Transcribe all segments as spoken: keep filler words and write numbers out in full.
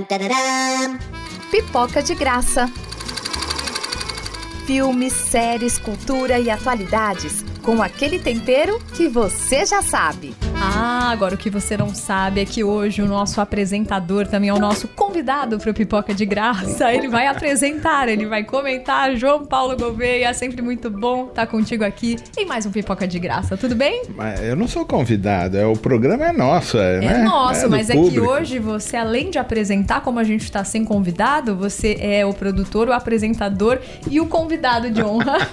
Pipoca de Graça. Filmes, séries, cultura e atualidades com aquele tempero que você já sabe. Ah, agora o que você não sabe é que hoje o nosso apresentador também é o nosso convidado para o Pipoca de Graça. Ele vai apresentar, ele vai comentar. João Paulo Gouveia, é sempre muito bom estar contigo aqui em mais um Pipoca de Graça. Tudo bem? Mas eu não sou convidado, é, o programa é nosso, é, é né? nosso, é mas é público. que hoje você, além de apresentar, como a gente está sem convidado, você é o produtor, o apresentador e o convidado de honra.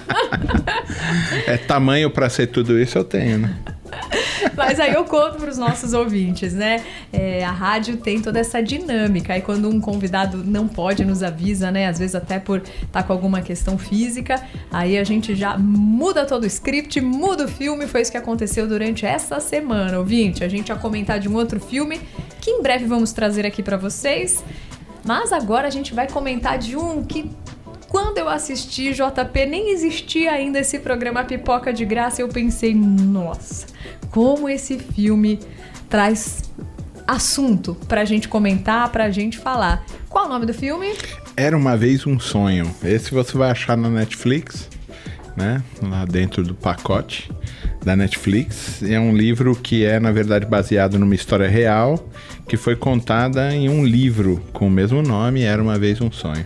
É tamanho para ser tudo isso, eu tenho, né? Mas aí eu conto para os nossos ouvintes, né? É, a rádio tem toda essa dinâmica. Aí quando um convidado não pode, nos avisa, né? Às vezes até por estar com alguma questão física. Aí a gente já muda todo o script, muda o filme. Foi isso que aconteceu durante essa semana, ouvinte. A gente vai comentar de um outro filme que em breve vamos trazer aqui para vocês. Mas agora a gente vai comentar de um que... Quando eu assisti, J P, nem existia ainda esse programa Pipoca de Graça. Eu pensei, nossa, como esse filme traz assunto pra gente comentar, pra gente falar. Qual o nome do filme? Era Uma Vez um Sonho. Esse você vai achar na Netflix, né? Lá dentro do pacote da Netflix. É um livro que é, na verdade, baseado numa história real, que foi contada em um livro com o mesmo nome, Era Uma Vez um Sonho.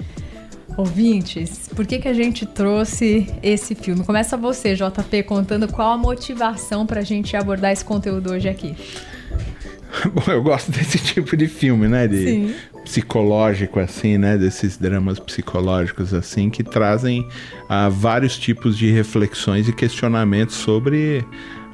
Ouvintes, por que que a gente trouxe esse filme? Começa você, J P, contando qual a motivação pra gente abordar esse conteúdo hoje aqui. Bom, eu gosto desse tipo de filme, né? De Sim. psicológico, assim, né? Desses dramas psicológicos, assim, que trazem uh, vários tipos de reflexões e questionamentos sobre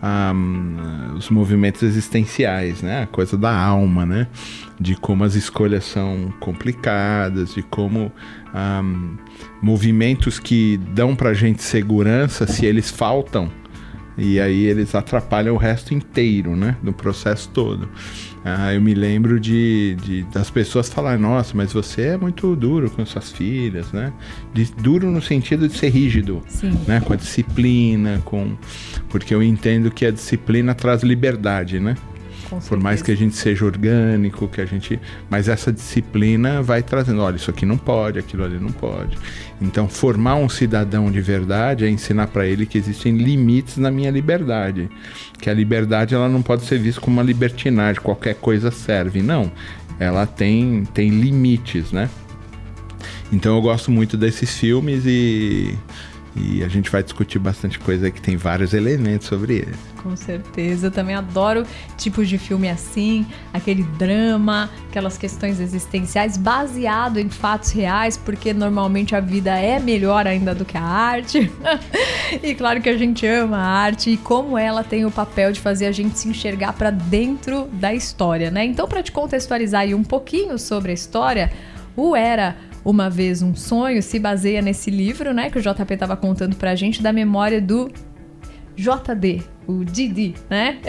um, os movimentos existenciais, né? A coisa da alma, né? De como as escolhas são complicadas, de como um, movimentos que dão pra gente segurança, se eles faltam, e aí eles atrapalham o resto inteiro, né, do processo todo. Ah, eu me lembro de, de, das pessoas falarem, nossa, mas você é muito duro com suas filhas, né? De, duro no sentido de ser rígido, Sim. né? Com a disciplina, com... porque eu entendo que a disciplina traz liberdade, né? Por mais que a gente seja orgânico, que a gente... mas essa disciplina vai trazendo, olha, isso aqui não pode, aquilo ali não pode. Então, formar um cidadão de verdade é ensinar para ele que existem limites na minha liberdade. Que a liberdade, ela não pode ser vista como uma libertinagem, qualquer coisa serve. Não, ela tem, tem limites, né? Então, eu gosto muito desses filmes e... E a gente vai discutir bastante coisa aí que tem vários elementos sobre ele. Com certeza, eu também adoro tipos de filme assim, aquele drama, aquelas questões existenciais baseado em fatos reais, porque normalmente a vida é melhor ainda do que a arte. E claro que a gente ama a arte e como ela tem o papel de fazer a gente se enxergar para dentro da história, né? Então, para te contextualizar aí um pouquinho sobre a história, o Era Uma Vez um Sonho se baseia nesse livro, né, que o J P estava contando pra gente, da memória do J D, o Didi, né?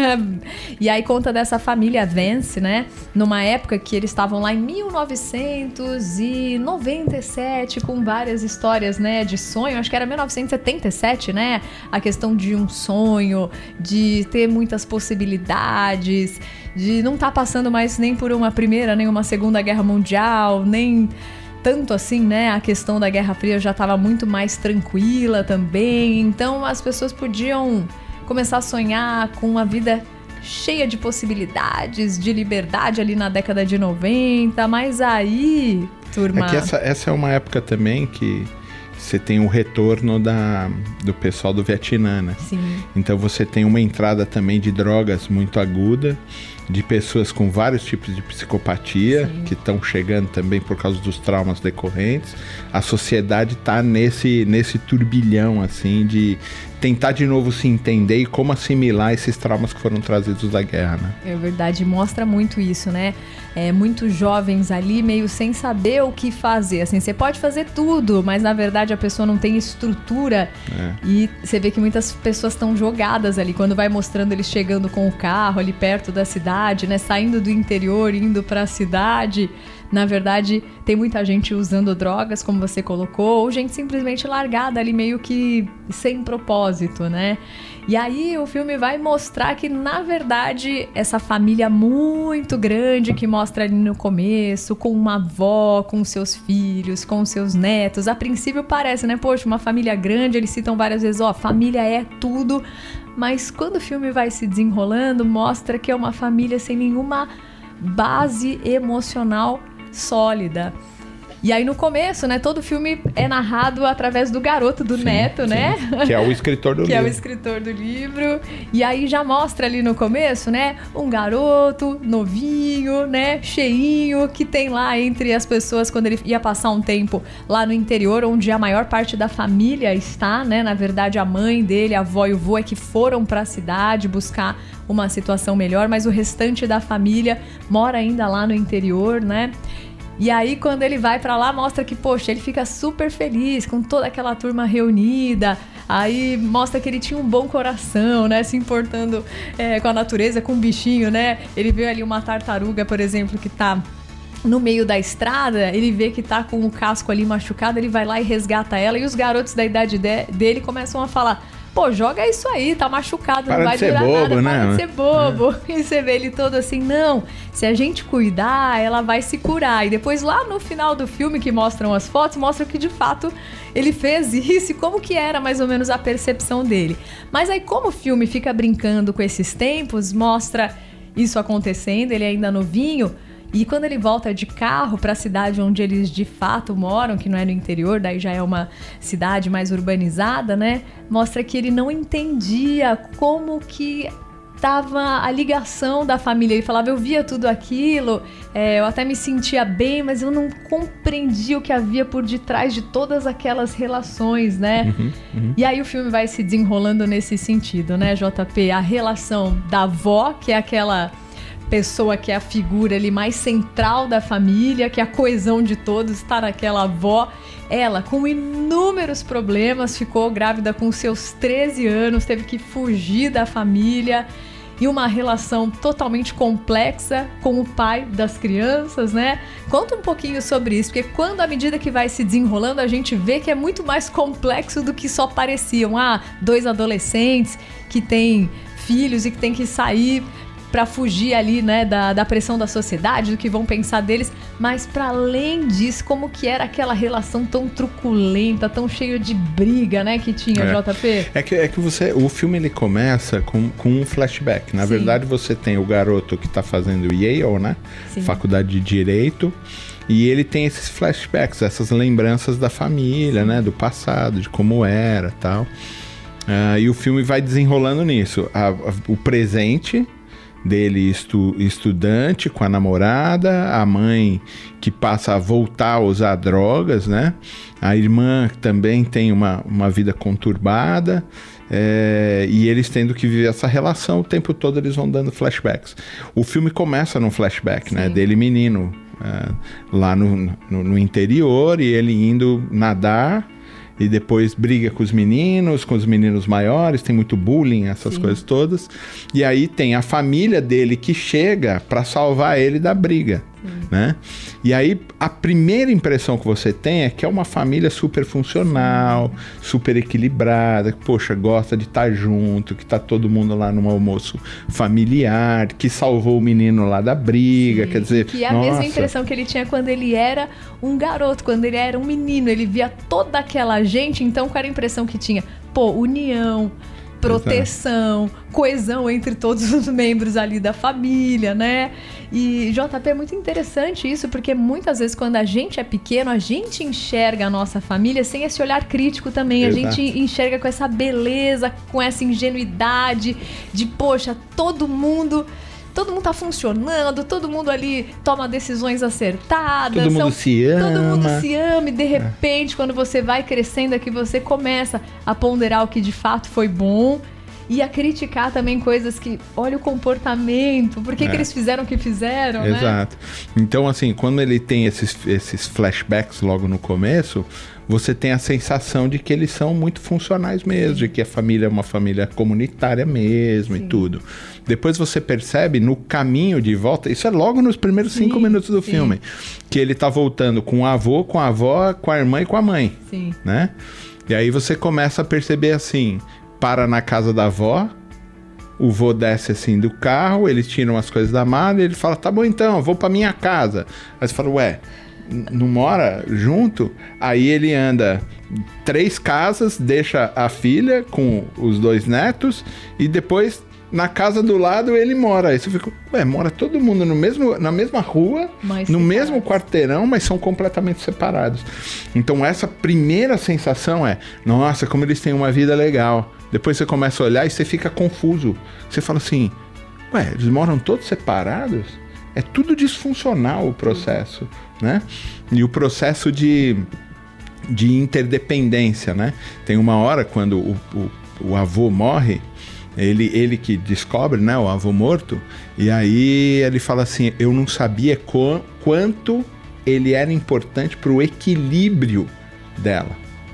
E aí conta dessa família Vance, né? Numa época que eles estavam lá em mil novecentos e noventa e sete, com várias histórias, né, de sonho. Acho que era mil novecentos e setenta e sete, né? A questão de um sonho, de ter muitas possibilidades, de não estar tá passando mais nem por uma primeira, nem uma segunda guerra mundial, nem... tanto assim, né? A questão da Guerra Fria já estava muito mais tranquila também. Então as pessoas podiam começar a sonhar com uma vida cheia de possibilidades, de liberdade ali na década de noventa. Mas aí, turma... É que essa, essa é uma época também que você tem o retorno da, do pessoal do Vietnã, né? Sim. Então você tem uma entrada também de drogas muito aguda, de pessoas com vários tipos de psicopatia, Sim. que estão chegando também por causa dos traumas decorrentes. A sociedade está nesse, nesse turbilhão, assim, de tentar de novo se entender e como assimilar esses traumas que foram trazidos da guerra, né? É verdade, mostra muito isso, né? É, muitos jovens ali meio sem saber o que fazer. Assim, você pode fazer tudo, mas na verdade a pessoa não tem estrutura. É. E você vê que muitas pessoas estão jogadas ali. Quando vai mostrando eles chegando com o carro ali perto da cidade, né? Saindo do interior, indo para a cidade. Na verdade, tem muita gente usando drogas, como você colocou, ou gente simplesmente largada ali meio que sem propósito, né? E aí o filme vai mostrar que, na verdade, essa família muito grande que mostra ali no começo, com uma avó, com seus filhos, com seus netos, a princípio parece, né? Poxa, uma família grande, eles citam várias vezes, ó, família é tudo, mas quando o filme vai se desenrolando, mostra que é uma família sem nenhuma base emocional sólida. E aí no começo, né, todo o filme é narrado através do garoto, do sim, neto, sim. né? Que é o escritor do que livro. Que é o escritor do livro. E aí já mostra ali no começo, né, um garoto novinho, né, cheinho, que tem lá entre as pessoas, quando ele ia passar um tempo lá no interior, onde a maior parte da família está, né? Na verdade, a mãe dele, a avó e o vô é que foram para a cidade buscar uma situação melhor, mas o restante da família mora ainda lá no interior, né? E aí, quando ele vai pra lá, mostra que, poxa, ele fica super feliz com toda aquela turma reunida. Aí mostra que ele tinha um bom coração, né? Se importando é, com a natureza, com o bichinho, né? Ele vê ali uma tartaruga, por exemplo, que tá no meio da estrada, ele vê que tá com o casco ali machucado, ele vai lá e resgata ela. E os garotos da idade de- dele começam a falar... Pô, joga isso aí, tá machucado, para não vai de ser durar bobo, nada, né? para de ser bobo. É. E você vê ele todo assim, não, se a gente cuidar, ela vai se curar. E depois lá no final do filme, que mostram as fotos, mostra que de fato ele fez isso e como que era mais ou menos a percepção dele. Mas aí como o filme fica brincando com esses tempos, mostra isso acontecendo, ele ainda novinho. E quando ele volta de carro para a cidade onde eles de fato moram, que não é no interior, daí já é uma cidade mais urbanizada, né? Mostra que ele não entendia como que tava a ligação da família. Ele falava, eu via tudo aquilo, é, eu até me sentia bem, mas eu não compreendia o que havia por detrás de todas aquelas relações, né? Uhum, uhum. E aí o filme vai se desenrolando nesse sentido, né, J P? A relação da avó, que é aquela... pessoa que é a figura ali mais central da família, que a coesão de todos está naquela avó. Ela, com inúmeros problemas, ficou grávida com seus treze anos, teve que fugir da família, e uma relação totalmente complexa com o pai das crianças, né? Conta um pouquinho sobre isso, porque quando, à medida que vai se desenrolando, a gente vê que é muito mais complexo do que só pareciam. Ah, dois adolescentes que têm filhos e que têm que sair para fugir ali, né, da, da pressão da sociedade, do que vão pensar deles, mas para além disso, como que era aquela relação tão truculenta, tão cheia de briga, né, que tinha, é. J P? É que, é que você, o filme ele começa com, com um flashback. Na Sim. verdade, você tem o garoto que tá fazendo Yale, né, Sim. Faculdade de Direito, e ele tem esses flashbacks, essas lembranças da família, né, do passado, de como era, tal. Uh, e o filme vai desenrolando nisso. A, a, o presente dele estu, estudante com a namorada, a mãe que passa a voltar a usar drogas, né? A irmã também tem uma, uma vida conturbada, é, e eles tendo que viver essa relação o tempo todo, eles vão dando flashbacks. O filme começa num flashback, Sim. né? Dele menino é, lá no, no, no interior, e ele indo nadar, e depois briga com os meninos, com os meninos maiores, tem muito bullying, essas Sim. coisas todas. E aí tem a família dele que chega para salvar ele da briga, Sim. né? E aí a primeira impressão que você tem é que é uma família super funcional, Sim. super equilibrada, que, poxa, gosta de estar junto, que tá todo mundo lá num almoço familiar, que salvou o menino lá da briga, Sim. quer dizer... Que é a nossa. mesma impressão que ele tinha quando ele era um garoto, quando ele era um menino, ele via toda aquela gente, então qual era a impressão que tinha? Pô, união, proteção, Exato. coesão entre todos os membros ali da família, né? E, J P, é muito interessante isso, porque muitas vezes quando a gente é pequeno, a gente enxerga a nossa família sem esse olhar crítico também. Exato. A gente enxerga com essa beleza, com essa ingenuidade de, poxa, todo mundo... Todo mundo tá funcionando, todo mundo ali toma decisões acertadas. Todo mundo são, se ama. Todo mundo se ama e de repente, é. quando você vai crescendo, é que você começa a ponderar o que de fato foi bom e a criticar também coisas que, olha o comportamento, por que, é. que eles fizeram o que fizeram, né? Exato. Então, assim, quando ele tem esses, esses flashbacks logo no começo, você tem a sensação de que eles são muito funcionais mesmo, Sim. de que a família é uma família comunitária mesmo Sim. e tudo. Depois você percebe no caminho de volta, isso é logo nos primeiros Sim. cinco minutos do Sim. filme, que ele tá voltando com o avô, com a avó, com a irmã e com a mãe, Sim. né? E aí você começa a perceber assim, para na casa da avó, o vô desce assim do carro, eles tiram as coisas da mala e ele fala, tá bom então, eu vou pra minha casa. Aí você fala, ué, não mora junto? Aí ele anda três casas, deixa a filha com os dois netos e depois na casa do lado ele mora. Aí você fica, ué, mora todo mundo no mesmo, na mesma rua, mas no mesmo quarteirão, mas são completamente separados. Então essa primeira sensação é, nossa, como eles têm uma vida legal. Depois você começa a olhar e você fica confuso. Você fala assim, ué, eles moram todos separados? É tudo disfuncional o processo, né? E o processo de, de interdependência, né? Tem uma hora quando o, o, o avô morre, ele, ele que descobre, né, o avô morto, e aí ele fala assim, eu não sabia qu- quanto ele era importante para o equilíbrio dela.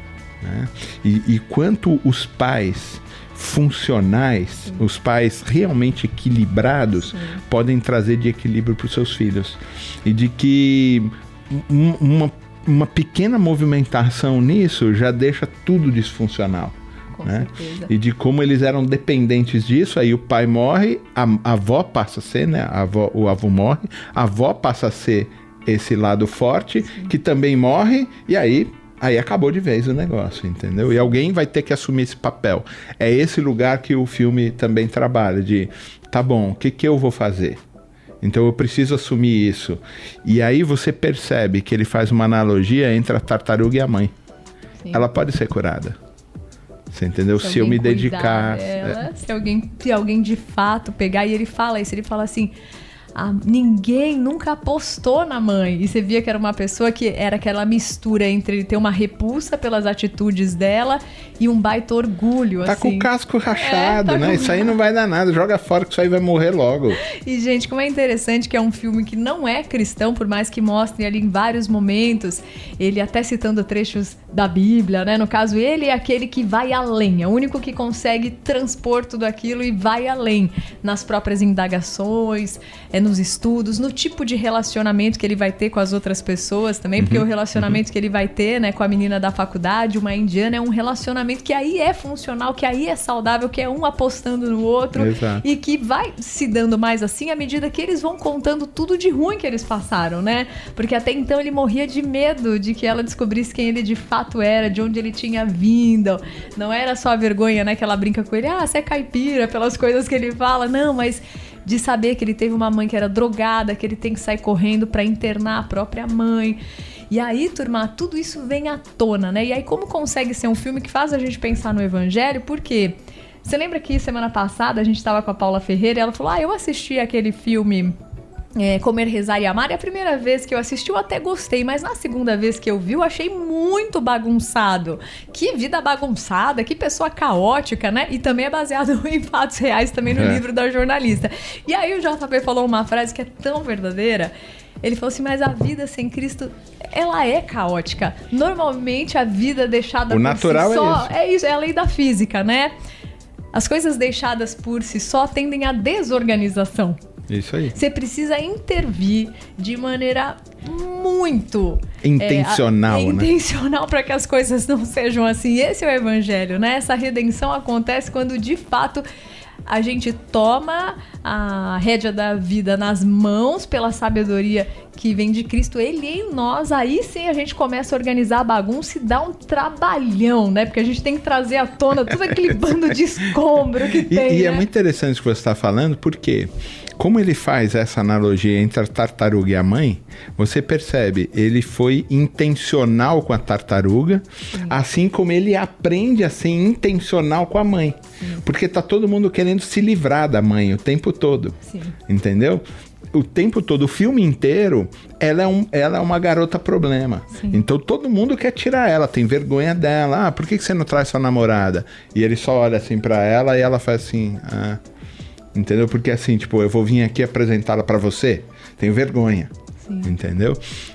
Né? E, e quanto os pais funcionais, Sim. os pais realmente equilibrados, Sim. podem trazer de equilíbrio para os seus filhos. E de que um, uma, uma pequena movimentação nisso já deixa tudo disfuncional. Com né? certeza. E de como eles eram dependentes disso, aí o pai morre, a, a avó passa a ser, né? A avó, o avô morre, a avó passa a ser esse lado forte, Sim. que também morre, e aí Aí acabou de vez o negócio, entendeu? E alguém vai ter que assumir esse papel. É esse lugar que o filme também trabalha, de, tá bom, o que, que eu vou fazer? Então eu preciso assumir isso. E aí você percebe que ele faz uma analogia entre a tartaruga e a mãe. Sim. Ela pode ser curada. Você entendeu? Se, se eu me dedicar... Dela, é. se, alguém, se alguém de fato pegar, e ele fala isso, ele fala assim... Ah, ninguém nunca apostou na mãe. E você via que era uma pessoa que era aquela mistura entre ele ter uma repulsa pelas atitudes dela e um baita orgulho. Tá assim. com o casco rachado, é, tá né? com... Isso aí não vai dar nada. Joga fora que isso aí vai morrer logo. E, gente, como é interessante que é um filme que não é cristão, por mais que mostre ali em vários momentos, ele até citando trechos da Bíblia, né? No caso, ele é aquele que vai além. É o único que consegue transpor tudo aquilo e vai além nas próprias indagações, é nos estudos, no tipo de relacionamento que ele vai ter com as outras pessoas também, uhum, porque o relacionamento uhum. que ele vai ter, né, com a menina da faculdade, uma indiana, é um relacionamento que aí é funcional, que aí é saudável, que é um apostando no outro. Exato. E que vai se dando mais assim à medida que eles vão contando tudo de ruim que eles passaram, né? Porque até então ele morria de medo de que ela descobrisse quem ele de fato era, de onde ele tinha vindo. Não era só a vergonha, né, que ela brinca com ele, ah, você é caipira, pelas coisas que ele fala, não, mas de saber que ele teve uma mãe que era drogada, que ele tem que sair correndo para internar a própria mãe. E aí, turma, tudo isso vem à tona, né? E aí, como consegue ser um filme que faz a gente pensar no Evangelho? Porque você lembra que semana passada a gente estava com a Paula Ferreira e ela falou, ah, eu assisti aquele filme... É, Comer, Rezar e Amar, e a primeira vez que eu assisti eu até gostei, mas na segunda vez que eu vi eu achei muito bagunçado. Que vida bagunçada, que pessoa caótica, né? E também é baseado em fatos reais também no é. livro da jornalista. E aí o J P falou uma frase que é tão verdadeira. Ele falou assim, mas a vida sem Cristo, ela é caótica. Normalmente a vida deixada o por natural si só... é isso. É isso, é a lei da física, né? As coisas deixadas por si só tendem à desorganização. Isso aí. Você precisa intervir de maneira muito... Intencional, é, né? Intencional para que as coisas não sejam assim. Esse é o Evangelho, né? Essa redenção acontece quando, de fato, a gente toma a rédea da vida nas mãos pela sabedoria que vem de Cristo, Ele em nós. Aí sim a gente começa a organizar a bagunça e dá um trabalhão, né? Porque a gente tem que trazer à tona todo aquele bando de escombro que tem, E, e né? é muito interessante o que você está falando, porque... Como ele faz essa analogia entre a tartaruga e a mãe, você percebe, ele foi intencional com a tartaruga, Sim. assim como ele aprende a ser intencional com a mãe. Sim. Porque tá todo mundo querendo se livrar da mãe o tempo todo. Sim. Entendeu? O tempo todo, o filme inteiro, ela é, um, ela é uma garota problema. Sim. Então todo mundo quer tirar ela, tem vergonha dela. Ah, por que, que você não traz sua namorada? E ele só olha assim pra ela e ela faz assim... Ah, entendeu? Porque assim, tipo, eu vou vir aqui apresentá-la pra você, tenho vergonha. Sim. Entendeu?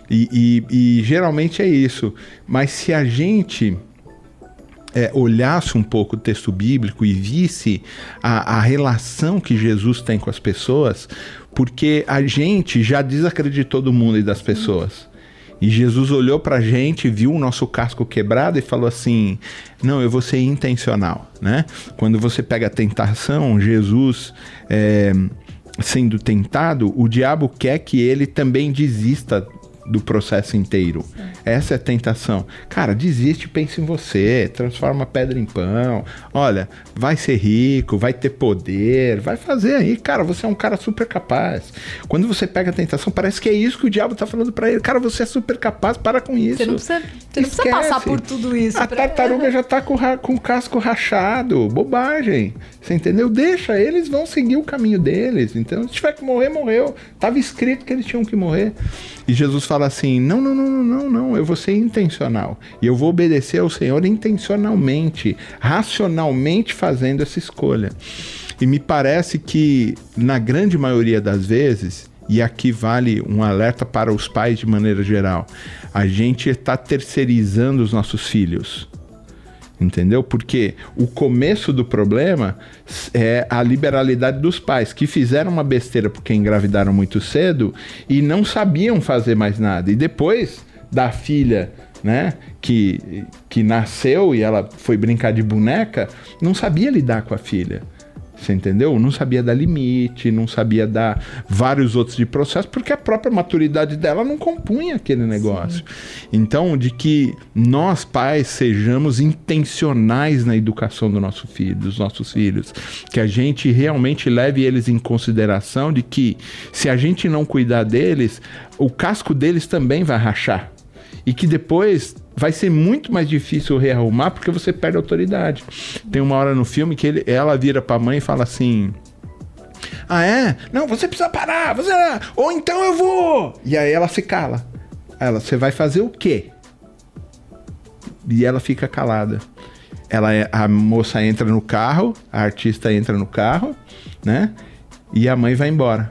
E, e, e geralmente é isso. Mas se a gente é, olhasse um pouco o texto bíblico e visse a, a relação que Jesus tem com as pessoas, porque a gente já desacreditou do mundo e das pessoas. E Jesus olhou pra gente, viu o nosso casco quebrado e falou assim, não, eu vou ser intencional, né? Quando você pega a tentação, Jesus é, sendo tentado, o diabo quer que ele também desista do processo inteiro. Sim. Essa é a tentação. Cara, desiste, pensa em você, transforma a pedra em pão. Olha, vai ser rico, vai ter poder, vai fazer aí. Cara, você é um cara super capaz. Quando você pega a tentação, parece que é isso que o diabo tá falando pra ele. Cara, você é super capaz, para com isso. Você não precisa, você não precisa passar por tudo isso. A pra... tartaruga já tá com, ra- com o casco rachado. Bobagem. Você entendeu? Deixa, eles vão seguir o caminho deles. Então, se tiver que morrer, morreu. Tava escrito que eles tinham que morrer. E Jesus fala assim, não, não, não, não, não, eu vou ser intencional. E eu vou obedecer ao Senhor intencionalmente, racionalmente fazendo essa escolha. E me parece que, na grande maioria das vezes, e aqui vale um alerta para os pais de maneira geral, a gente está terceirizando os nossos filhos. Entendeu? Porque o começo do problema é a liberalidade dos pais, que fizeram uma besteira porque engravidaram muito cedo e não sabiam fazer mais nada. E depois da filha, né, que, que nasceu e ela foi brincar de boneca, não sabia lidar com a filha. Você entendeu? Não sabia dar limite, não sabia dar vários outros de processo, porque a própria maturidade dela não compunha aquele negócio. Sim. Então, de que nós, pais, sejamos intencionais na educação do nosso filho, dos nossos filhos, que a gente realmente leve eles em consideração de que, se a gente não cuidar deles, o casco deles também vai rachar. E que depois vai ser muito mais difícil rearrumar porque você perde a autoridade. Tem uma hora no filme que ele, ela vira pra mãe e fala assim, ah é? Não, você precisa parar, você... ou então eu vou. E aí ela se cala. Ela, você vai fazer o quê? E ela fica calada. Ela, a moça entra no carro, a artista entra no carro, né? E a mãe vai embora.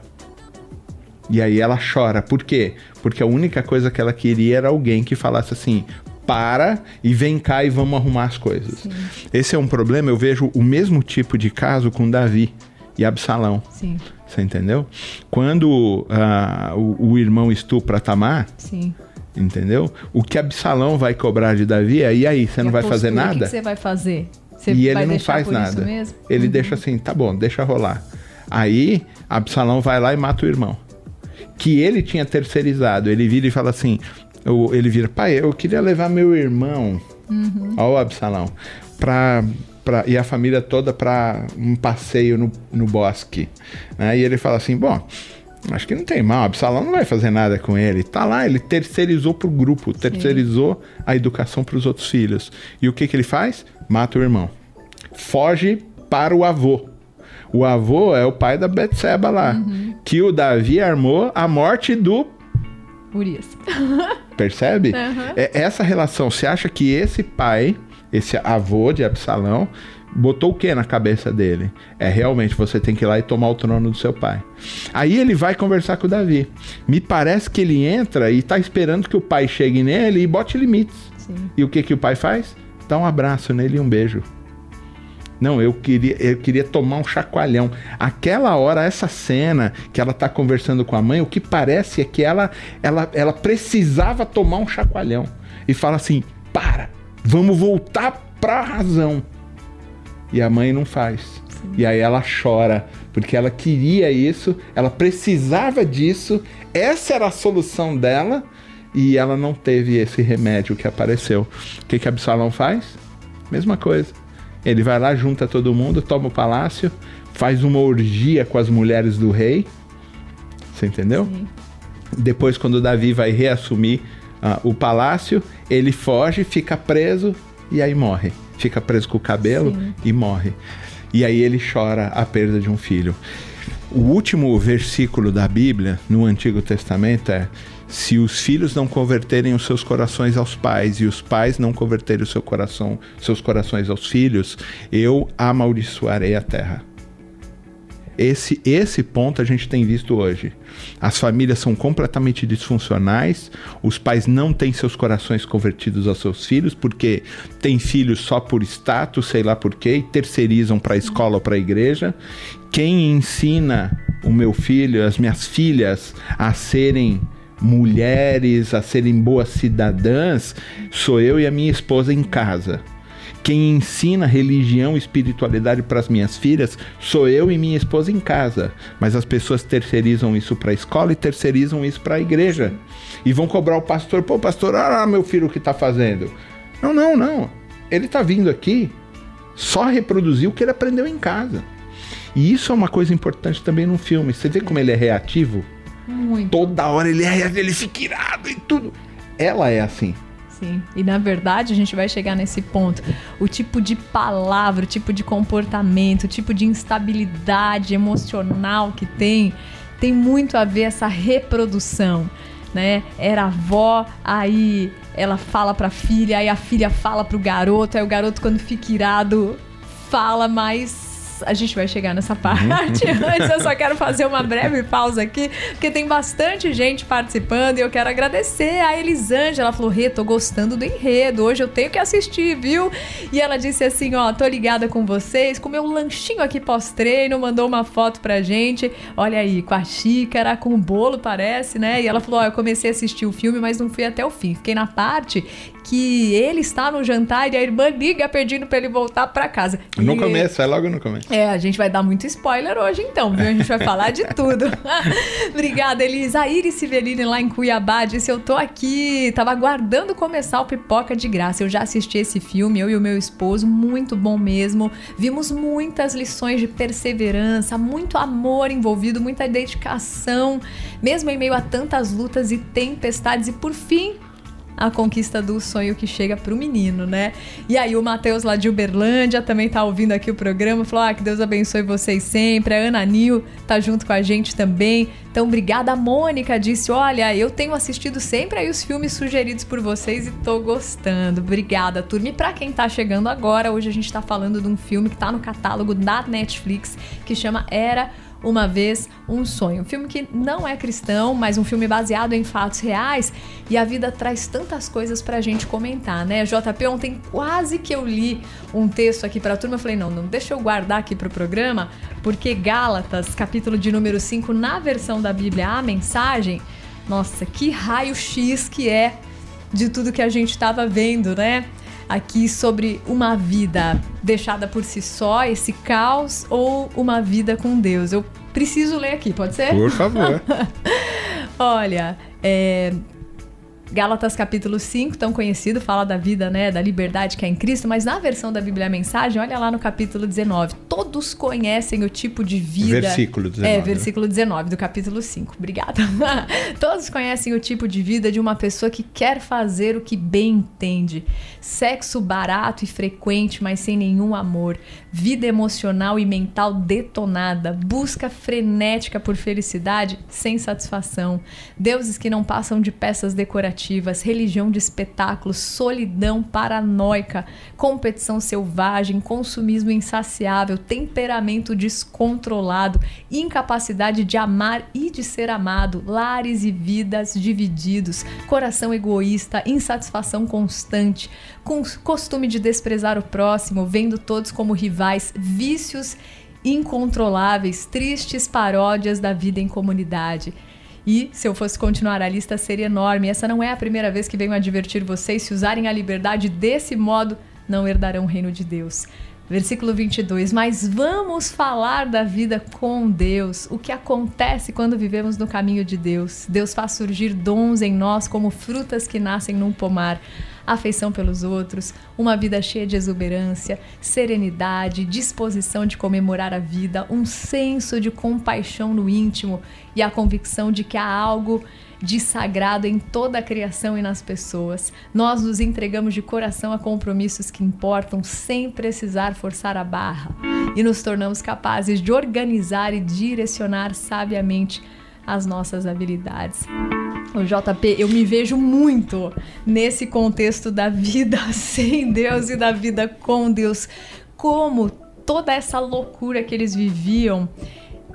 E aí ela chora. Por quê? Porque a única coisa que ela queria era alguém que falasse assim, para e vem cá e vamos arrumar as coisas. Sim. Esse é um problema, eu vejo o mesmo tipo de caso com Davi e Absalão. Sim. Você entendeu? Quando uh, o, o irmão estupra Tamar, sim, entendeu? O que Absalão vai cobrar de Davi é, e aí, você não vai fazer nada? O que você vai fazer? Você e vai ele não faz nada. Mesmo? Ele uhum. deixa assim, tá bom, deixa rolar. Aí, Absalão vai lá e mata o irmão, que ele tinha terceirizado. Ele vira e fala assim, ele vira, pai, eu queria levar meu irmão, uhum. ao Absalão, pra, pra, e a família toda para um passeio no, no bosque. Né? E ele fala assim, bom, acho que não tem mal, Absalão não vai fazer nada com ele. Tá lá, ele terceirizou pro grupo, terceirizou Sim. a educação para os outros filhos. E o que que ele faz? Mata o irmão. Foge para o avô. O avô é o pai da Betseba lá, uhum. que o Davi armou a morte do Urias. Percebe? Uhum. É essa relação. Você acha que esse pai, esse avô de Absalão, botou o que na cabeça dele? É realmente, você tem que ir lá e tomar o trono do seu pai. Aí ele vai conversar com o Davi. Me parece que ele entra e tá esperando que o pai chegue nele e bote limites. Sim. E o que que o pai faz? Dá um abraço nele e um beijo. Não, eu queria, eu queria tomar um chacoalhão. Aquela hora, essa cena que ela tá conversando com a mãe, o que parece é que ela, ela, ela precisava tomar um chacoalhão. E fala assim, para, vamos voltar pra razão. E a mãe não faz. Sim. E aí ela chora, porque ela queria isso, ela precisava disso, essa era a solução dela, e ela não teve esse remédio que apareceu. O que que Absalão faz? Mesma coisa. Ele vai lá, junta todo mundo, toma o palácio, faz uma orgia com as mulheres do rei. Você entendeu? Sim. Depois, quando Davi vai reassumir uh, o palácio, ele foge, fica preso e aí morre. Fica preso com o cabelo Sim. e morre. E aí ele chora a perda de um filho. O último versículo da Bíblia, no Antigo Testamento, é: se os filhos não converterem os seus corações aos pais e os pais não converterem o seu coração, seus corações aos filhos, eu amaldiçoarei a terra. Esse, esse ponto a gente tem visto hoje. As famílias são completamente disfuncionais, os pais não têm seus corações convertidos aos seus filhos, porque têm filhos só por status, sei lá por quê, e terceirizam para a escola ou para a igreja. Quem ensina o meu filho, as minhas filhas, a serem mulheres a serem boas cidadãs, sou eu e a minha esposa em casa. Quem ensina religião e espiritualidade para as minhas filhas sou eu e minha esposa em casa. Mas as pessoas terceirizam isso para a escola e terceirizam isso para a igreja. E vão cobrar o pastor. Pô, pastor, olha meu filho o que está fazendo. Não, não, não. Ele está vindo aqui só reproduzir o que ele aprendeu em casa. E isso é uma coisa importante também no filme. Você vê como ele é reativo? Muito. Toda hora ele é, ele fica irado e tudo. Ela é assim. Sim, e na verdade a gente vai chegar nesse ponto. O tipo de palavra, o tipo de comportamento, o tipo de instabilidade emocional que tem, tem muito a ver essa reprodução, né? Era a avó, aí ela fala pra filha, aí a filha fala pro garoto, aí o garoto quando fica irado fala mais... A gente vai chegar nessa parte. Antes eu só quero fazer uma breve pausa aqui, porque tem bastante gente participando e eu quero agradecer a Elisângela. Ela falou, Rê, tô gostando do enredo, hoje eu tenho que assistir, viu? E ela disse assim, ó, tô ligada com vocês, com meu lanchinho aqui pós-treino, mandou uma foto pra gente, olha aí, com a xícara, com o bolo, parece, né? E ela falou, ó, eu comecei a assistir o filme, mas não fui até o fim, fiquei na parte que ele está no jantar e a irmã liga pedindo pra ele voltar pra casa. No e... começo, é logo no começo. É, a gente vai dar muito spoiler hoje então, viu? A gente vai falar de tudo. Obrigada, Elisa. A Iris Civelini lá em Cuiabá disse, eu tô aqui, tava aguardando começar o Pipoca de Graça. Eu já assisti esse filme, eu e o meu esposo, muito bom mesmo. Vimos muitas lições de perseverança, muito amor envolvido, muita dedicação, mesmo em meio a tantas lutas e tempestades. E por fim... a conquista do sonho que chega pro menino, né? E aí o Matheus lá de Uberlândia também tá ouvindo aqui o programa, falou, ah, que Deus abençoe vocês sempre. A Ana Nil tá junto com a gente também. Então, obrigada. A Mônica disse, olha, eu tenho assistido sempre aí os filmes sugeridos por vocês e tô gostando. Obrigada, turma. E pra quem tá chegando agora, hoje a gente tá falando de um filme que tá no catálogo da Netflix, que chama Era Uma Vez um Sonho. Um filme que não é cristão, mas um filme baseado em fatos reais, e a vida traz tantas coisas pra gente comentar, né? J P, ontem quase que eu li um texto aqui pra turma, eu falei, não, não, deixa eu guardar aqui pro programa, porque Gálatas, capítulo de número cinco, na versão da Bíblia, a mensagem, nossa, que raio-x que é de tudo que a gente tava vendo, né? Aqui sobre uma vida deixada por si só, esse caos, ou uma vida com Deus. Eu preciso ler aqui, pode ser? Por favor. Olha, é... Gálatas capítulo cinco, tão conhecido, fala da vida, né, da liberdade que é em Cristo, mas na versão da Bíblia a Mensagem, olha lá no capítulo dezenove, todos conhecem o tipo de vida... Versículo dezenove. É, versículo dezenove do capítulo cinco, obrigada. Todos conhecem o tipo de vida de uma pessoa que quer fazer o que bem entende. Sexo barato e frequente, mas sem nenhum amor. Vida emocional e mental detonada. Busca frenética por felicidade sem satisfação. Deuses que não passam de peças decorativas. Religião de espetáculos, solidão paranoica, competição selvagem, consumismo insaciável, temperamento descontrolado, incapacidade de amar e de ser amado, lares e vidas divididos, coração egoísta, insatisfação constante, com costume de desprezar o próximo, vendo todos como rivais, vícios incontroláveis, tristes paródias da vida em comunidade. E, se eu fosse continuar, a lista seria enorme. Essa não é a primeira vez que venho advertir vocês. Se usarem a liberdade desse modo, não herdarão o reino de Deus. Versículo vinte e dois. Mas vamos falar da vida com Deus. O que acontece quando vivemos no caminho de Deus? Deus faz surgir dons em nós como frutas que nascem num pomar. Afeição pelos outros, uma vida cheia de exuberância, serenidade, disposição de comemorar a vida, um senso de compaixão no íntimo e a convicção de que há algo de sagrado em toda a criação e nas pessoas. Nós nos entregamos de coração a compromissos que importam sem precisar forçar a barra e nos tornamos capazes de organizar e direcionar sabiamente as nossas habilidades. O J P, eu me vejo muito nesse contexto da vida sem Deus e da vida com Deus. Como toda essa loucura que eles viviam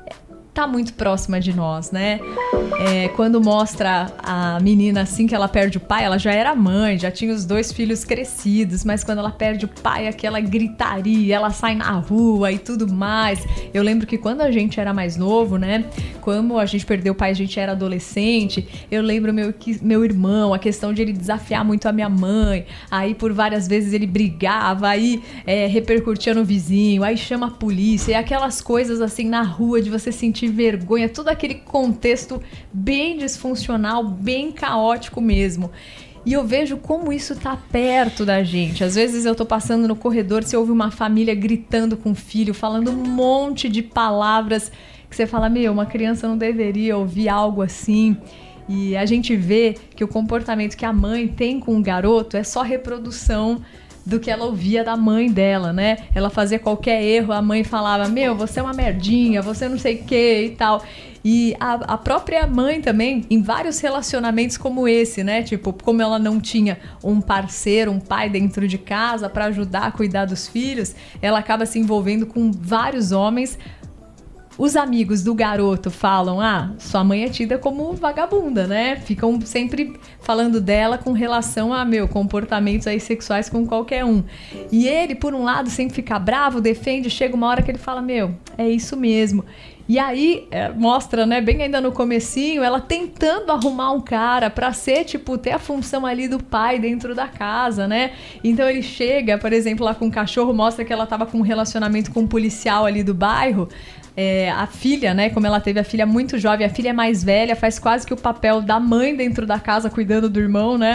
tá muito próxima de nós, né? É, quando mostra a menina assim que ela perde o pai, ela já era mãe, já tinha os dois filhos crescidos, mas quando ela perde o pai, aquela gritaria, ela sai na rua e tudo mais. Eu lembro que quando a gente era mais novo, né? Quando a gente perdeu o pai, a gente era adolescente, eu lembro meu, meu irmão, a questão de ele desafiar muito a minha mãe, aí por várias vezes ele brigava, aí é, repercutia no vizinho, aí chama a polícia, e aquelas coisas assim na rua de você sentir vergonha, todo aquele contexto bem disfuncional, bem caótico mesmo. E eu vejo como isso tá perto da gente. Às vezes eu tô passando no corredor, você ouve uma família gritando com o filho, falando um monte de palavras que você fala, meu, uma criança não deveria ouvir algo assim. E a gente vê que o comportamento que a mãe tem com o garoto é só reprodução do que ela ouvia da mãe dela, né? Ela fazia qualquer erro, a mãe falava, meu, você é uma merdinha, você não sei o que e tal. E a, a própria mãe também, em vários relacionamentos como esse, né? Tipo, como ela não tinha um parceiro, um pai dentro de casa para ajudar a cuidar dos filhos, ela acaba se envolvendo com vários homens. Os amigos do garoto falam, ah, sua mãe é tida como vagabunda, né? Ficam sempre falando dela com relação a, meu, comportamentos aí sexuais com qualquer um. E ele, por um lado, sempre fica bravo, defende, chega uma hora que ele fala, meu, é isso mesmo. E aí, é, mostra, né, bem ainda no comecinho, ela tentando arrumar um cara pra ser, tipo, ter a função ali do pai dentro da casa, né? Então ele chega, por exemplo, lá com o cachorro, mostra que ela tava com um relacionamento com um policial ali do bairro. É, a filha, né, como ela teve a filha muito jovem, a filha é mais velha, faz quase que o papel da mãe dentro da casa, cuidando do irmão, né?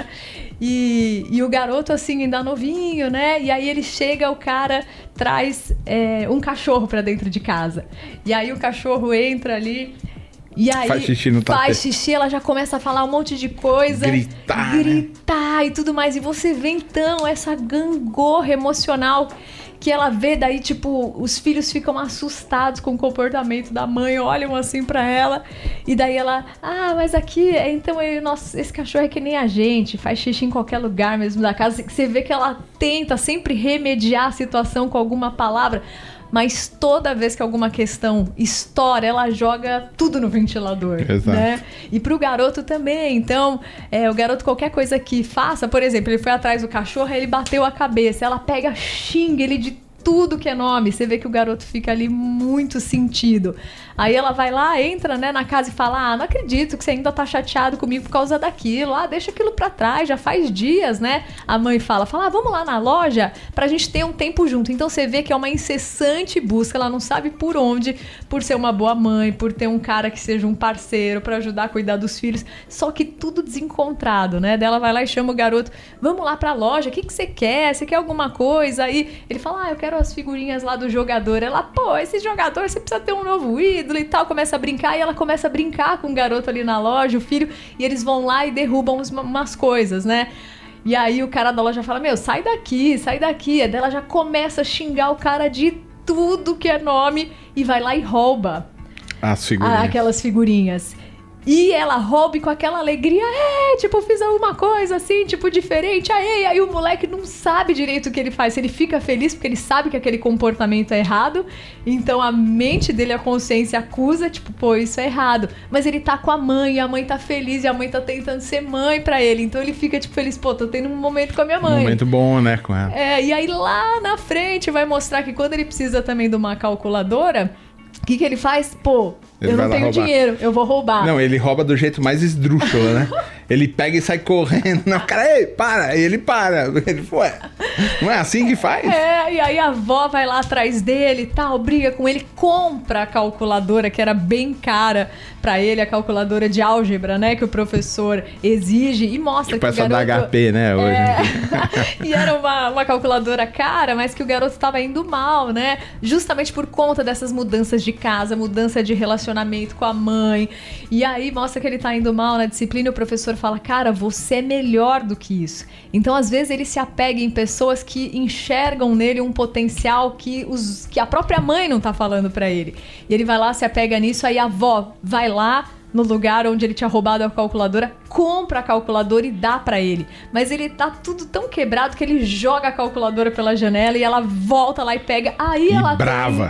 E, e o garoto, assim, ainda novinho, né? E aí ele chega, o cara traz é, um cachorro pra dentro de casa. E aí o cachorro entra ali... E aí, faz xixi no tapete. Faz xixi, ela já começa a falar um monte de coisa. Gritar, Gritar, né? E tudo mais. E você vê, então, essa gangorra emocional que ela vê. Daí, tipo, os filhos ficam assustados com o comportamento da mãe, olham assim pra ela. E daí ela, ah, mas aqui, então, ele, nossa, esse cachorro é que nem a gente, faz xixi em qualquer lugar mesmo da casa. Você vê que ela tenta sempre remediar a situação com alguma palavra. Mas toda vez que alguma questão estoura, ela joga tudo no ventilador. Exato. Né? E pro garoto também. Então, é, o garoto, qualquer coisa que faça, por exemplo, ele foi atrás do cachorro, ele bateu a cabeça, ela pega, xinga ele de tudo que é nome. Você vê que o garoto fica ali muito sentido. Aí ela vai lá, entra, né, na casa e fala, ah, não acredito que você ainda tá chateado comigo por causa daquilo. Ah, deixa aquilo pra trás, já faz dias, né? A mãe fala, fala, ah, vamos lá na loja pra gente ter um tempo junto. Então você vê que é uma incessante busca, ela não sabe por onde, por ser uma boa mãe, por ter um cara que seja um parceiro pra ajudar a cuidar dos filhos, só que tudo desencontrado, né? Daí ela vai lá e chama o garoto, vamos lá pra loja, o que que você quer? Você quer alguma coisa? Aí ele fala, ah, eu quero as figurinhas lá do jogador. Ela, pô, esse jogador, você precisa ter um novo ídolo e tal, começa a brincar, e ela começa a brincar com o garoto ali na loja, o filho, e eles vão lá e derrubam umas, umas coisas, né? E aí o cara da loja fala, meu, sai daqui, sai daqui. E daí ela já começa a xingar o cara de tudo que é nome e vai lá e rouba as figurinhas. Aquelas figurinhas. E ela rouba e com aquela alegria, é, tipo, fiz alguma coisa assim, tipo, diferente, aí, aí o moleque não sabe direito o que ele faz, ele fica feliz porque ele sabe que aquele comportamento é errado, então a mente dele, a consciência acusa, tipo, pô, isso é errado, mas ele tá com a mãe, e a mãe tá feliz, e a mãe tá tentando ser mãe pra ele, então ele fica, tipo, feliz, pô, tô tendo um momento com a minha mãe. Um momento bom, né, com ela. É, e aí lá na frente vai mostrar que quando ele precisa também de uma calculadora, o que que ele faz? Pô, ele eu não tenho roubar. dinheiro, eu vou roubar. Não, ele rouba do jeito mais esdrúxulo, né? Ele pega e sai correndo. Não, cara, ei, para! E ele para. Ele, ué, não é assim que faz? É, e aí a avó vai lá atrás dele e tal, briga com ele, compra a calculadora, que era bem cara pra ele, a calculadora de álgebra, né? Que o professor exige e mostra que, que o garoto... da H P, né? Hoje. É... e era uma, uma calculadora cara, mas que o garoto tava indo mal, né? Justamente por conta dessas mudanças de casa, mudança de relacionamento com a mãe. E aí mostra que ele tá indo mal na disciplina e o professor fala, cara, você é melhor do que isso. Então, às vezes, ele se apega em pessoas que enxergam nele um potencial que, os, que a própria mãe não tá falando pra ele. E ele vai lá, se apega nisso, aí a avó vai lá no lugar onde ele tinha roubado a calculadora, compra a calculadora e dá pra ele. Mas ele tá tudo tão quebrado que ele joga a calculadora pela janela e ela volta lá e pega. Aí e ela brava. tem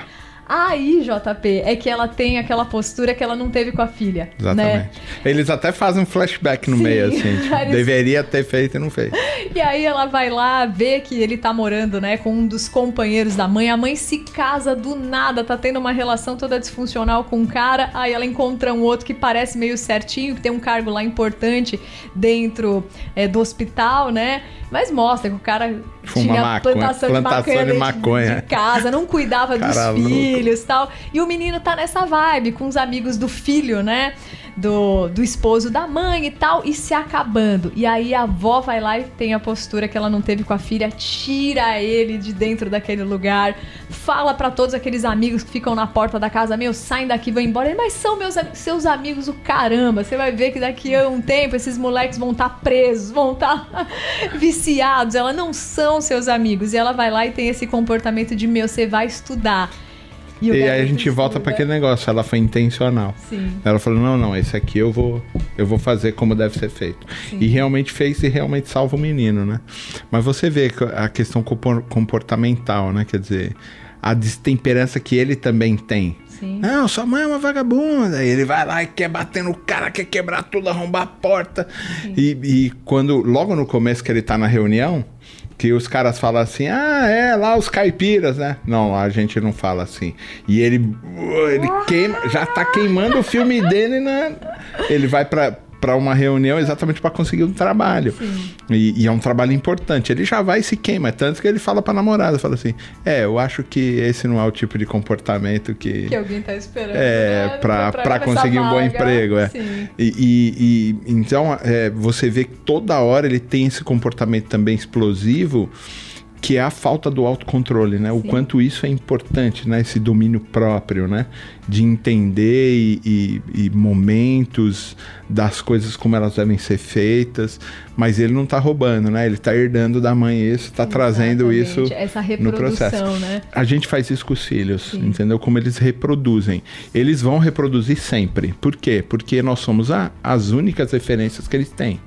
Aí, J P, é que ela tem aquela postura que ela não teve com a filha. Exatamente. Né? Eles até fazem um flashback no Sim. meio, assim. Tipo, Eles... deveria ter feito e não fez. E aí ela vai lá ver que ele tá morando, né, com um dos companheiros da mãe. A mãe se casa do nada, tá tendo uma relação toda disfuncional com um cara. Aí ela encontra um outro que parece meio certinho, que tem um cargo lá importante dentro é, do hospital, né? Mas mostra que o cara Fuma tinha maconha, plantação, plantação de maconha, de maconha. De, de casa, não cuidava Cara dos louco. filhos e tal. E o menino tá nessa vibe com os amigos do filho, né? Do, do esposo da mãe e tal, e se acabando. E aí a avó vai lá e tem a postura que ela não teve com a filha, tira ele de dentro daquele lugar, fala pra todos aqueles amigos que ficam na porta da casa, meu, saem daqui, vão embora. Ele, mas são meus, seus amigos, o caramba, você vai ver que daqui a um tempo esses moleques vão estar presos, vão estar viciados. Ela, não são seus amigos. E ela vai lá e tem esse comportamento de, meu, você vai estudar. E, e aí a gente volta para aquele negócio, ela foi intencional. Sim. Ela falou, não, não, esse aqui eu vou, eu vou fazer como deve ser feito. Sim. E realmente fez e realmente salva o menino, né? Mas você vê a questão comportamental, né? Quer dizer, a destemperança que ele também tem. Sim. Não, sua mãe é uma vagabunda. E ele vai lá e quer bater no cara, quer quebrar tudo, arrombar a porta. E, e quando, logo no começo que ele tá na reunião, que os caras falam assim, ah, é, lá os caipiras, né? Não, a gente não fala assim. E ele, ele queima, já tá queimando o filme dele, né? Ele vai pra, pra uma reunião exatamente pra conseguir um trabalho. E, e é um trabalho importante. Ele já vai e se queima, tanto que ele fala pra namorada, fala assim, é, eu acho que esse não é o tipo de comportamento que... Que alguém tá esperando, É, né? pra, pra, pra conseguir um bom emprego, é. Sim. E, e, e então, é, você vê que toda hora ele tem esse comportamento também explosivo, que é a falta do autocontrole, né? Sim. O quanto isso é importante, né? Esse domínio próprio, né? De entender e, e, e momentos das coisas como elas devem ser feitas, mas ele não tá roubando, né? Ele tá herdando da mãe isso, tá trazendo isso essa no processo. Né? A gente faz isso com os filhos, Sim. entendeu? Como eles reproduzem. Eles vão reproduzir sempre. Por quê? Porque nós somos a, as únicas referências que eles têm.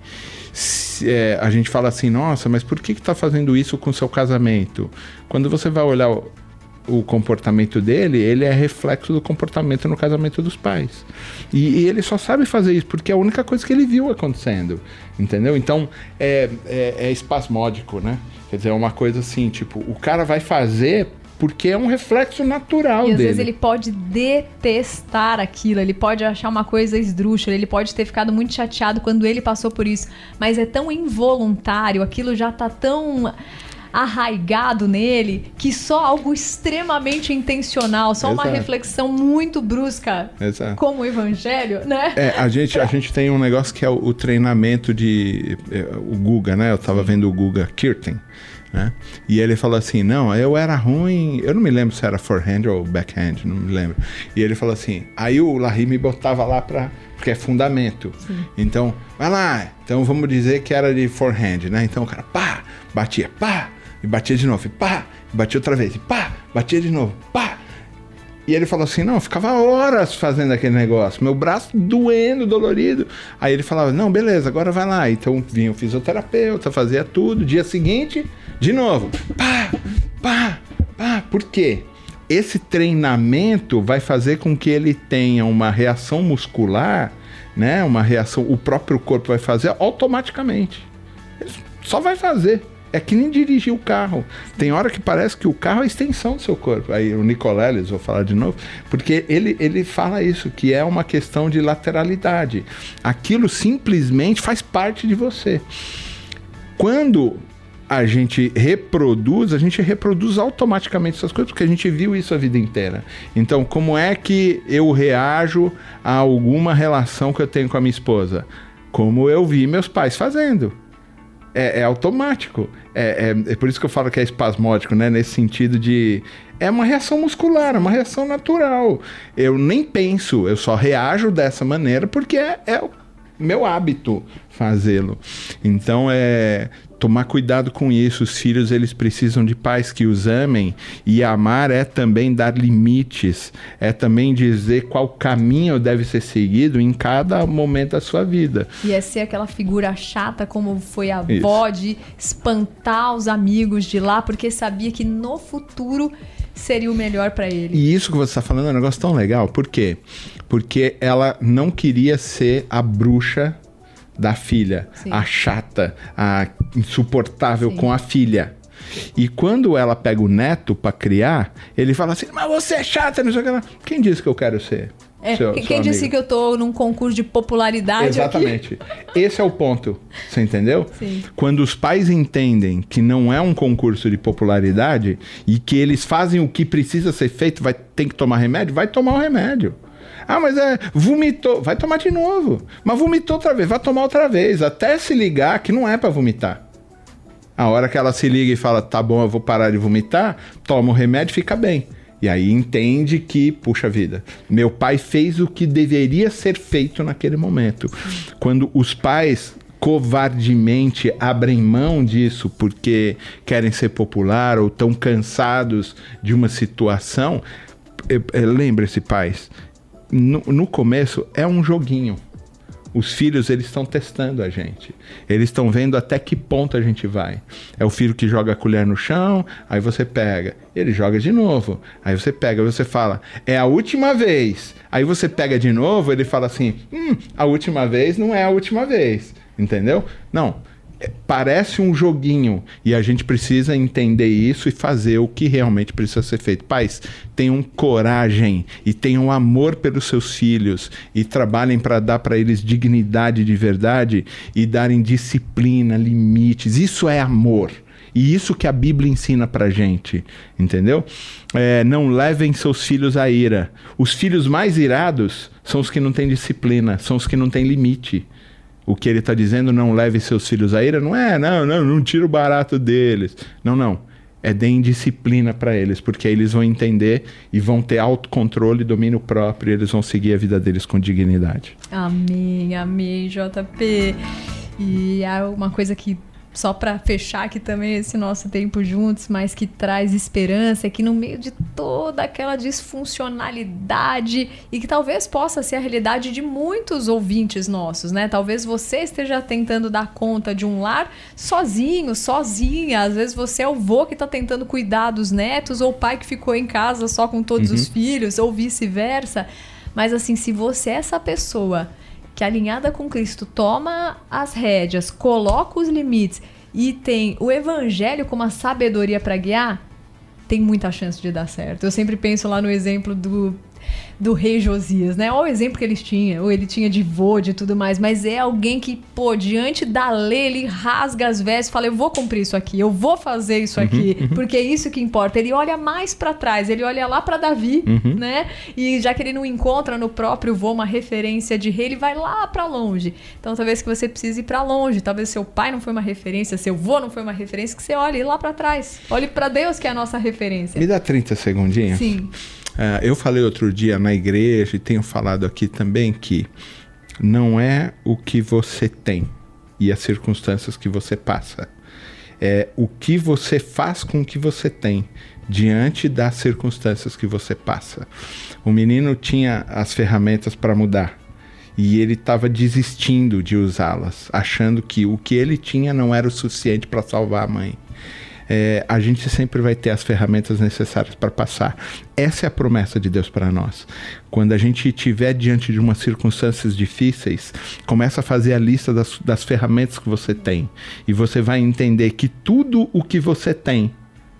Se, é, a gente fala assim, nossa, mas por que que tá fazendo isso com o seu casamento? Quando você vai olhar o, o comportamento dele, ele é reflexo do comportamento no casamento dos pais. E, e ele só sabe fazer isso porque é a única coisa que ele viu acontecendo, entendeu? Então, é, é, é espasmódico, né? Quer dizer, é uma coisa assim, tipo, o cara vai fazer... porque é um reflexo natural dele. E às vezes ele pode detestar aquilo, ele pode achar uma coisa esdrúxula, ele pode ter ficado muito chateado quando ele passou por isso, mas é tão involuntário, aquilo já tá tão arraigado nele, que só algo extremamente intencional, só Exato. Uma reflexão muito brusca, Exato. Como o evangelho, né? É, a gente, a gente tem um negócio que é o, o treinamento de... É, o Guga, né? Eu tava vendo o Guga Kirten, né? E ele falou assim, não, eu era ruim, eu não me lembro se era forehand ou backhand, não me lembro. E ele falou assim, aí o Larry me botava lá pra, porque é fundamento. Sim. Então, vai lá, então vamos dizer que era de forehand, né? Então o cara, pá, batia, pá, e batia de novo, e pá, e batia outra vez, e pá, batia de novo, pá. E ele falou assim, não, eu ficava horas fazendo aquele negócio, meu braço doendo, dolorido. Aí ele falava, não, beleza, agora vai lá. Então vinha o fisioterapeuta, fazia tudo, dia seguinte, de novo, pá, pá, pá. Por quê? Esse treinamento vai fazer com que ele tenha uma reação muscular, né? Uma reação, o próprio corpo vai fazer automaticamente. Ele só vai fazer. É que nem dirigir o carro. Tem hora que parece que o carro é a extensão do seu corpo. Aí o Nicoleles, vou falar de novo, porque ele, ele fala isso, que é uma questão de lateralidade. Aquilo simplesmente faz parte de você. Quando a gente reproduz, a gente reproduz automaticamente essas coisas, porque a gente viu isso a vida inteira. Então, como é que eu reajo a alguma relação que eu tenho com a minha esposa? Como eu vi meus pais fazendo. É, é automático. É, é, é por isso que eu falo que é espasmódico, né? Nesse sentido de... É uma reação muscular, é uma reação natural. Eu nem penso, eu só reajo dessa maneira porque é, é o meu hábito fazê-lo. Então, é... tomar cuidado com isso. Os filhos, eles precisam de pais que os amem, e amar é também dar limites, é também dizer qual caminho deve ser seguido em cada momento da sua vida. E é ser aquela figura chata como foi a avó, de espantar os amigos de lá, porque sabia que no futuro seria o melhor para ele. E isso que você está falando é um negócio tão legal. Por quê? Porque ela não queria ser a bruxa da filha, Sim. a chata, a insuportável Sim. com a filha. E quando ela pega o neto para criar, ele fala assim, mas você é chata, não sei o que lá. Quem disse que eu quero ser? É, seu, quem seu disse que eu tô num concurso de popularidade? Exatamente. Aqui? Esse é o ponto. Você entendeu? Sim. Quando os pais entendem que não é um concurso de popularidade e que eles fazem o que precisa ser feito, vai ter que tomar remédio, vai tomar o remédio. Ah, mas é, vomitou, vai tomar de novo. Mas vomitou outra vez, vai tomar outra vez, até se ligar que não é para vomitar. A hora que ela se liga e fala, tá bom, eu vou parar de vomitar, toma o remédio e fica bem. E aí entende que, puxa vida, meu pai fez o que deveria ser feito naquele momento. Quando os pais covardemente abrem mão disso porque querem ser popular ou estão cansados de uma situação, lembre-se, pais, no, no começo é um joguinho. Os filhos, eles estão testando a gente. Eles estão vendo até que ponto a gente vai. É o filho que joga a colher no chão, aí você pega. Ele joga de novo. Aí você pega, aí você fala, é a última vez. Aí você pega de novo, ele fala assim, hum, a última vez não é a última vez. Entendeu? Não. Parece um joguinho e a gente precisa entender isso e fazer o que realmente precisa ser feito. Pais, tenham coragem e tenham amor pelos seus filhos e trabalhem para dar para eles dignidade de verdade e darem disciplina, limites. Isso é amor. E isso que a Bíblia ensina pra gente, entendeu? É, não levem seus filhos à ira. Os filhos mais irados são os que não têm disciplina, são os que não têm limite. O que ele está dizendo, não leve seus filhos à ira, não é, não, não, não tira o barato deles. Não, não. É deem disciplina para eles, porque aí eles vão entender e vão ter autocontrole, domínio próprio, e eles vão seguir a vida deles com dignidade. Amém, amém, J P. E há uma coisa que, só para fechar aqui também esse nosso tempo juntos, mas que traz esperança, é que no meio de toda aquela disfuncionalidade e que talvez possa ser a realidade de muitos ouvintes nossos, né? Talvez você esteja tentando dar conta de um lar sozinho, sozinha. Às vezes você é o vô que está tentando cuidar dos netos ou o pai que ficou em casa só com todos uhum. os filhos ou vice-versa. Mas assim, se você é essa pessoa que alinhada com Cristo toma as rédeas, coloca os limites e tem o evangelho como a sabedoria para guiar, tem muita chance de dar certo. Eu sempre penso lá no exemplo do, do rei Josias, né? Olha o exemplo que eles tinham, ou ele tinha de vô, de tudo mais, mas é alguém que, pô, diante da lei, ele rasga as vestes e fala, eu vou cumprir isso aqui, eu vou fazer isso aqui, uhum, uhum. porque é isso que importa. Ele olha mais para trás, ele olha lá para Davi, uhum. né? E já que ele não encontra no próprio vô uma referência de rei, ele vai lá para longe. Então, talvez que você precise ir para longe, talvez seu pai não foi uma referência, seu vô não foi uma referência, que você olhe lá para trás. Olhe para Deus, que é a nossa referência. Me dá trinta segundinhos? Sim. Uh, eu falei outro dia na igreja e tenho falado aqui também que não é o que você tem e as circunstâncias que você passa. É o que você faz com o que você tem diante das circunstâncias que você passa. O menino tinha as ferramentas para mudar e ele estava desistindo de usá-las, achando que o que ele tinha não era o suficiente para salvar a mãe. É, a gente sempre vai ter as ferramentas necessárias para passar. Essa é a promessa de Deus para nós. Quando a gente estiver diante de umas circunstâncias difíceis, começa a fazer a lista das, das ferramentas que você tem. E você vai entender que tudo o que você tem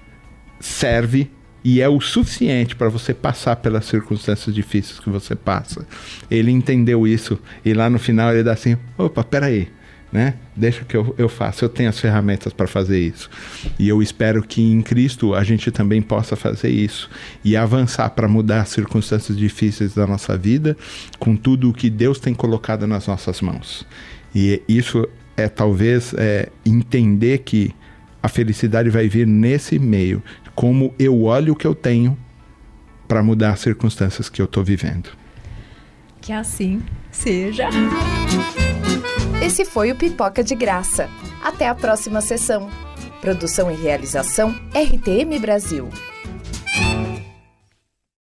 serve e é o suficiente para você passar pelas circunstâncias difíceis que você passa. Ele entendeu isso e lá no final ele dá assim, opa, peraí. Né? Deixa que eu, eu faço, eu tenho as ferramentas para fazer isso e eu espero que em Cristo a gente também possa fazer isso e avançar para mudar as circunstâncias difíceis da nossa vida com tudo o que Deus tem colocado nas nossas mãos. E isso é talvez é, entender que a felicidade vai vir nesse meio, como eu olho o que eu tenho para mudar as circunstâncias que eu estou vivendo. Que assim seja. Esse foi o Pipoca de Graça. Até a próxima sessão. Produção e realização R T M Brasil.